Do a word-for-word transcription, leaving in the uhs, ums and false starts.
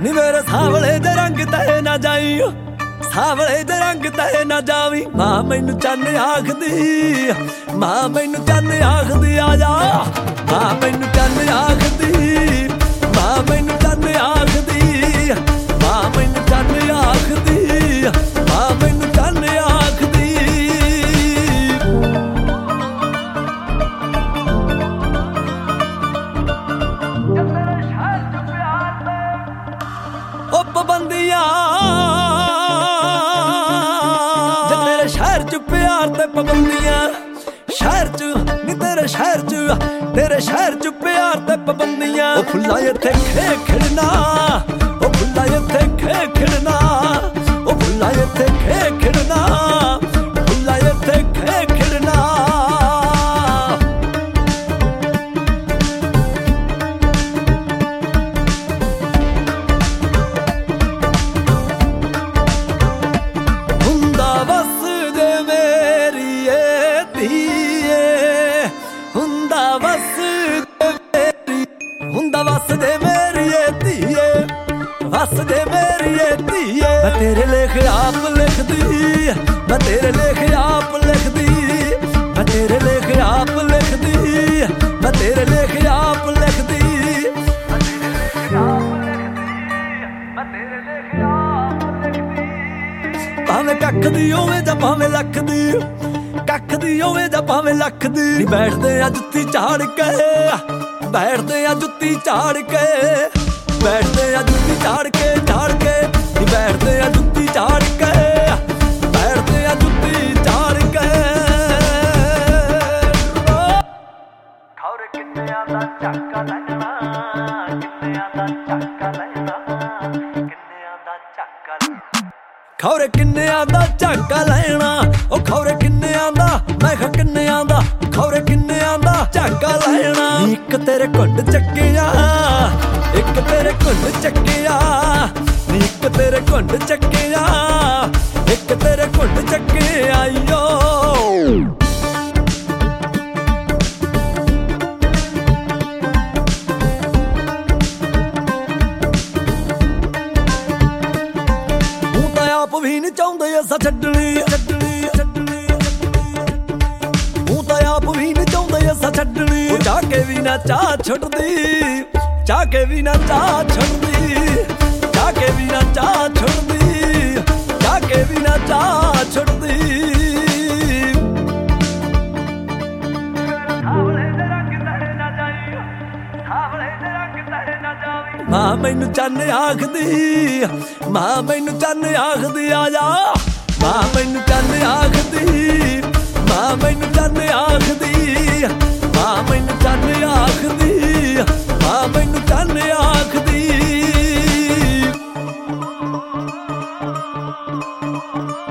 नी मेरे सावले दे रंग ते ना जाई, सावले दे रंग ते ना जावी। मां मैनू चन्न आखदी, मां मैनू चन्न आखदी आ जा, मां मैनू चन्न आखदी, मां मैनू चन्न आखदी, मां मैनू चन्न आखदी, मां मैनू चन्न आखदी। ओ पाबंदियां जे तेरे शहर च प्यार ते पाबंदियां, शहर च नी तेरे शहर च, तेरे शहर च प्यार ते पाबंदियां। ओ फुल्ला इत्थे खे खिड़ना, ओ फुल्ला इत्थे खे खिड़ना, ओ फुल्ला इत्थे खे खिड़ना, फुल्ला इत्थे खे खिड़ना। हुंदा बस दे मेरीए धीए, हुंदा बस दे मेरी, हुंदा बस दे मेरीए धीए, बस दे मेरीए धीए। मैं तेरे लेख आप लिखदी, मैं तेरे लेख आप लिखदी, मैं तेरे लेख आप लिखदी, मैं तेरे लेख आप लिखदी, मैं तेरे लेख आप लिखदी। भावें कख दी होवे जां भावें लख दी, कख दी होवे जां भावें लख दी। नी बैठदे आ जुत्ती झाड़ के, बैठदे आ जुत्ती झाड़ के, बैठदे आ जुत्ती झाड़ के, झाड़ के। नी बैठदे आ जुत्ती झाड़ के, बैठदे आ जुत्ती झाड़ के। खौरे किन्नियां दा झाका लैना, किन्नियां दा झाका लैना, किन्नियां दा झाका लैना। खौरे किन्नियां दा झाका लैना, ओ खौरे किन्नियां दा, मैं खा किन्नियां दा, खौरे किन्नियां दा झाका लैना। इक तेरे घुंड चक्किया, इक तेरे घुंड चक्किया, इक तेरे घुंड चक्किया, इक तेरे घुंड चक्किया यो। हूं तां आप भी नहीं चाहुंदे असां छड्डनी, छड्डनी, छड्डनी। हूं तां आप भी नहीं चाहुंदे असां छड्डनी। चाह के भी ना चाह छड्डदी, चाह के भी ना चाह छड्डदी, चाह के भी ना चाह छड्डदी, चाह के भी ना चाह छड्डदी। मां मैनू चन्न आखदी, मां मैनू चन्न आखदी आ जा, मां मैनू चन्न आखदी, मां मैनू चन्न आखदी, मां मैनू चन्न आखदी, मां मैनू चन्न आखदी।